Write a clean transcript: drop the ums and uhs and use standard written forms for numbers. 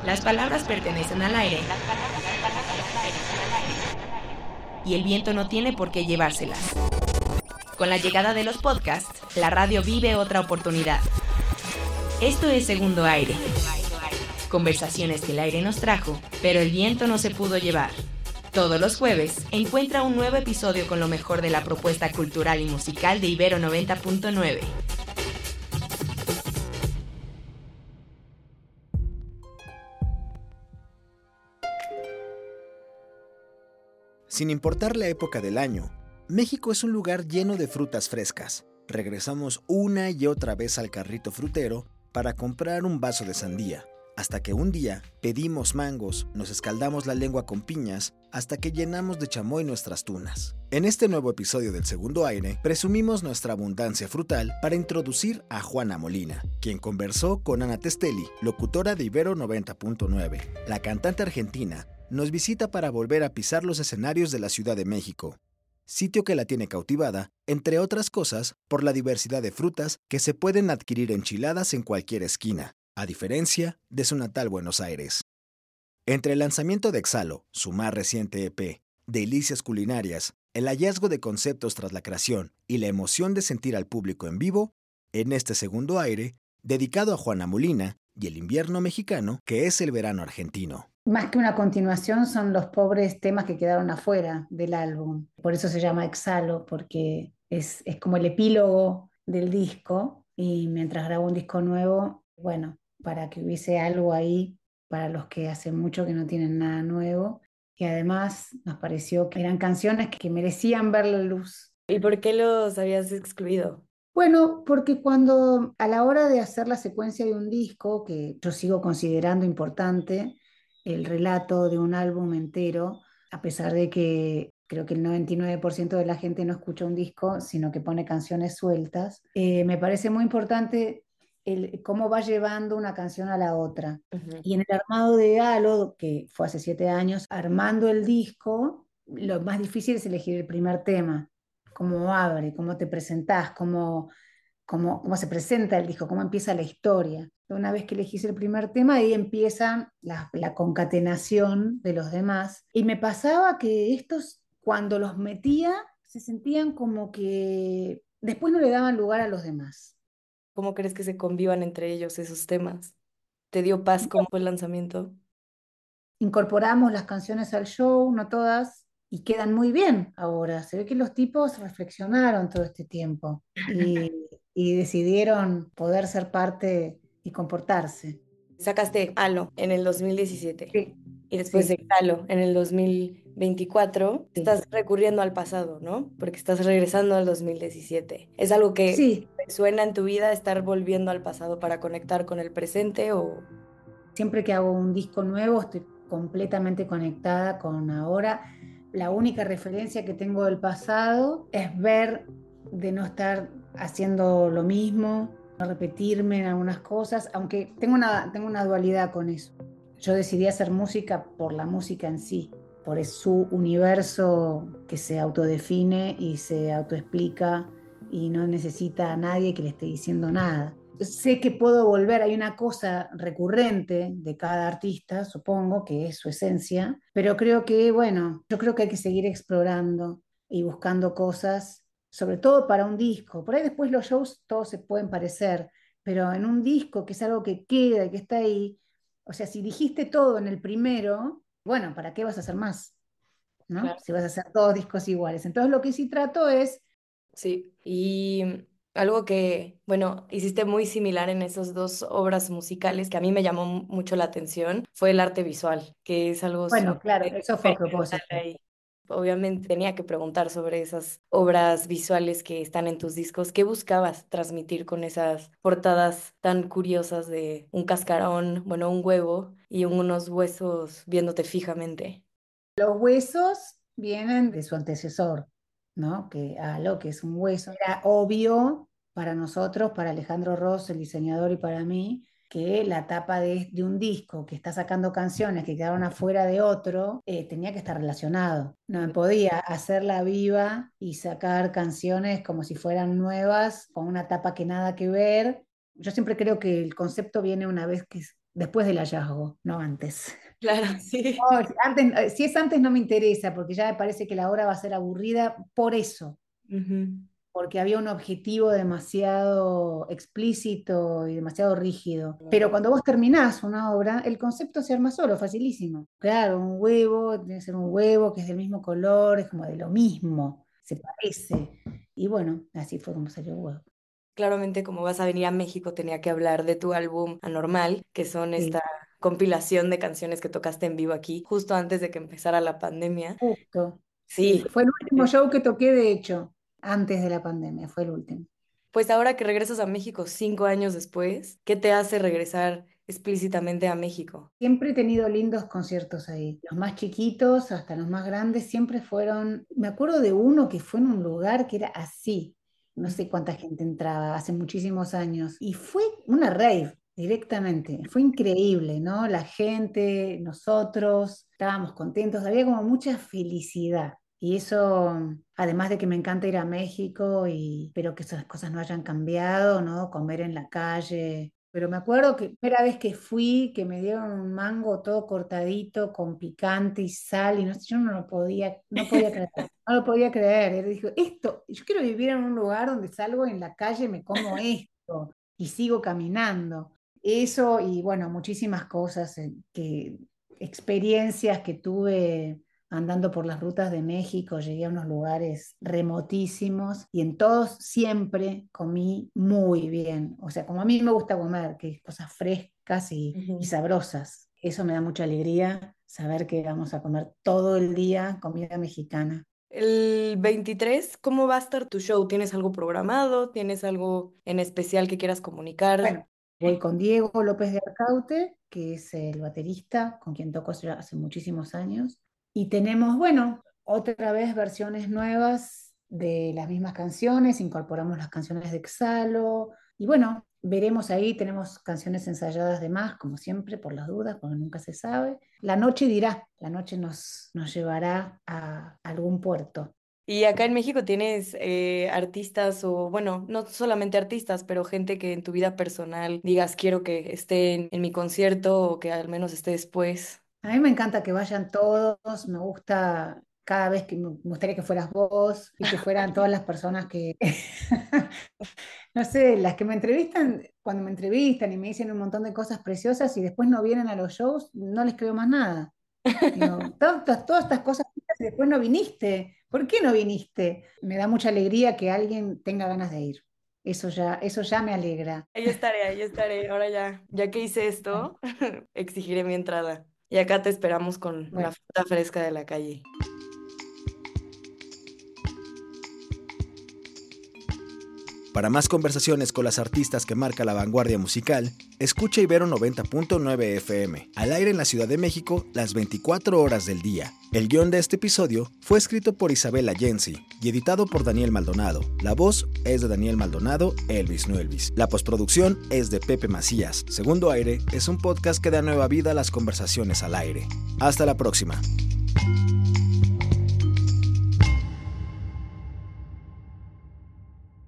Las palabras pertenecen al aire y el viento no tiene por qué llevárselas. Con la llegada de los podcasts, la radio vive otra oportunidad. Esto es Segundo Aire. Conversaciones que el aire nos trajo, pero el viento no se pudo llevar. Todos los jueves, encuentra un nuevo episodio con lo mejor de la propuesta cultural y musical de Ibero 90.9. Sin importar la época del año, México es un lugar lleno de frutas frescas. Regresamos una y otra vez al carrito frutero para comprar un vaso de sandía, hasta que un día pedimos mangos, nos escaldamos la lengua con piñas, hasta que llenamos de chamoy nuestras tunas. En este nuevo episodio del Segundo Aire, presumimos nuestra abundancia frutal para introducir a Juana Molina, quien conversó con Ana Testelli, locutora de Ibero 90.9. La cantante argentina nos visita para volver a pisar los escenarios de la Ciudad de México, sitio que la tiene cautivada, entre otras cosas, por la diversidad de frutas que se pueden adquirir enchiladas en cualquier esquina, a diferencia de su natal Buenos Aires. Entre el lanzamiento de Exhalo, su más reciente EP, Delicias Culinarias, el hallazgo de conceptos tras la creación y la emoción de sentir al público en vivo, en este Segundo Aire, dedicado a Juana Molina y el invierno mexicano, que es el verano argentino. Más que una continuación, son los pobres temas que quedaron afuera del álbum. Por eso se llama Exhalo, porque es como el epílogo del disco. Y mientras grabo un disco nuevo, bueno, para que hubiese algo ahí para los que hace mucho que no tienen nada nuevo. Y además nos pareció que eran canciones que merecían ver la luz. ¿Y por qué los habías excluido? Bueno, porque cuando a la hora de hacer la secuencia de un disco, que yo sigo considerando importante, el relato de un álbum entero, a pesar de que creo que el 99% de la gente no escucha un disco, sino que pone canciones sueltas, me parece muy importante cómo va llevando una canción a la otra. Uh-huh. Y en el armado de Halo, que fue hace 7 años, armando el disco, lo más difícil es elegir el primer tema, cómo abre, cómo te presentás, cómo se presenta el disco, cómo empieza la historia. Una vez que elegís el primer tema, ahí empieza la concatenación de los demás. Y me pasaba que estos, cuando los metía, se sentían como que después no le daban lugar a los demás. ¿Cómo crees que se convivan entre ellos esos temas? ¿Te dio paz cómo fue el lanzamiento? Incorporamos las canciones al show, no todas, y quedan muy bien ahora. Se ve que los tipos reflexionaron todo este tiempo y decidieron poder ser parte y comportarse. Sacaste Halo en el 2017 Sí, y después sí, de Halo en el 2024. sí. Estás recurriendo al pasado, ¿no? Porque estás regresando al 2017. ¿Es algo que Sí, te suena en tu vida estar volviendo al pasado para conectar con el presente o...? siempre que hago un disco nuevo estoy completamente conectada con ahora. La única referencia que tengo del pasado es ver de no estar haciendo lo mismo, no repetirme en algunas cosas, aunque tengo una dualidad con eso. Yo decidí hacer música por la música en sí, por su universo que se autodefine y se autoexplica y no necesita a nadie que le esté diciendo nada. Sé que puedo volver, hay una cosa recurrente de cada artista, supongo, que es su esencia, pero creo que, bueno, yo creo que hay que seguir explorando y buscando cosas, sobre todo para un disco. Por ahí después los shows todos se pueden parecer, pero en un disco que es algo que queda y que está ahí, o sea, si dijiste todo en el primero, bueno, ¿para qué vas a hacer más? ¿No? Claro. Si vas a hacer todos discos iguales. Entonces lo que sí trato es... Sí, y algo que, bueno, hiciste muy similar en esas dos obras musicales que a mí me llamó mucho la atención fue el arte visual, que es algo Bueno, claro, súper eso fue a experimental propósito. ahí. Obviamente tenía que preguntar sobre esas obras visuales que están en tus discos. ¿Qué buscabas transmitir con esas portadas tan curiosas de un cascarón, bueno, un huevo y unos huesos viéndote fijamente? Los huesos vienen de su antecesor, ¿no? Que Halo, que es un hueso. Era obvio para nosotros, para Alejandro Ross, el diseñador, y para mí, que la tapa de un disco que está sacando canciones que quedaron afuera de otro, tenía que estar relacionado. No me podía hacerla viva y sacar canciones como si fueran nuevas, con una tapa que nada que ver. Yo siempre creo que el concepto viene una vez después del hallazgo, no antes. Claro, sí. No, antes, si es antes no me interesa, porque ya me parece que la obra va a ser aburrida por eso, Ujú. porque había un objetivo demasiado explícito y demasiado rígido. Pero cuando vos terminás una obra, el concepto se arma solo, facilísimo. Claro, un huevo, tiene que ser un huevo que es del mismo color, es como de lo mismo, se parece. Y bueno, así fue como salió el huevo. Claramente, como vas a venir a México, tenía que hablar de tu álbum Anormal, que son Sí, esta compilación de canciones que tocaste en vivo aquí, justo antes de que empezara la pandemia. justo. Sí, Sí. fue el último show que toqué, de hecho, antes de la pandemia, fue el último. Pues ahora que regresas a México 5 años después, ¿qué te hace regresar explícitamente a México? Siempre he tenido lindos conciertos ahí. Los más chiquitos hasta los más grandes siempre fueron. Me acuerdo de uno que fue en un lugar que era así. No sé cuánta gente entraba, hace muchísimos años. Y fue una rave directamente. Fue increíble, ¿no? La gente, nosotros, estábamos contentos. Había como mucha felicidad. Y eso, además de que me encanta ir a México y espero que esas cosas no hayan cambiado, ¿no? Comer en la calle. Pero me acuerdo que la primera vez que fui, que me dieron un mango todo cortadito con picante y sal, y no sé, yo no podía creer, no lo podía creer. Y dije, esto, yo quiero vivir en un lugar donde salgo en la calle, me como esto y sigo caminando. Eso y bueno, muchísimas cosas, experiencias que tuve andando por las rutas de México, llegué a unos lugares remotísimos y en todos siempre comí muy bien. O sea, como a mí me gusta comer, que es cosas frescas y Ujú. sabrosas. Eso me da mucha alegría, saber que vamos a comer todo el día comida mexicana. El 23, ¿cómo va a estar tu show? ¿Tienes algo programado? ¿Tienes algo en especial que quieras comunicar? Bueno, voy con Diego López de Arcaute, que es el baterista con quien toco ya hace muchísimos años. Y tenemos, bueno, otra vez versiones nuevas de las mismas canciones, incorporamos las canciones de Exhalo. Y bueno, veremos ahí, tenemos canciones ensayadas de más, como siempre, por las dudas, porque nunca se sabe. La noche dirá, la noche nos llevará a algún puerto. Y acá en México tienes artistas o, bueno, no solamente artistas, pero gente que en tu vida personal digas, quiero que esté en mi concierto o que al menos esté después. A mí me encanta que vayan todos, me gusta cada vez que me gustaría que fueras vos y que fueran todas las personas que, no sé, las que me entrevistan, cuando me entrevistan y me dicen un montón de cosas preciosas y después no vienen a los shows, no les creo más nada. Digo, todas estas cosas y después no viniste. ¿Por qué no viniste? Me da mucha alegría que alguien tenga ganas de ir. Eso ya me alegra. Ahí estaré, ahí estaré. Ahora ya que hice esto, exigiré mi entrada. Y acá te esperamos con la Bueno, fruta fresca de la calle. Para más conversaciones con las artistas que marca la vanguardia musical, escucha Ibero 90.9 FM, al aire en la Ciudad de México las 24 horas del día. El guión de este episodio fue escrito por Isabela Yensi y editado por Daniel Maldonado. La voz es de Daniel Maldonado, Elvis no Elvis. La postproducción es de Pepe Macías. Segundo Aire es un podcast que da nueva vida a las conversaciones al aire. Hasta la próxima.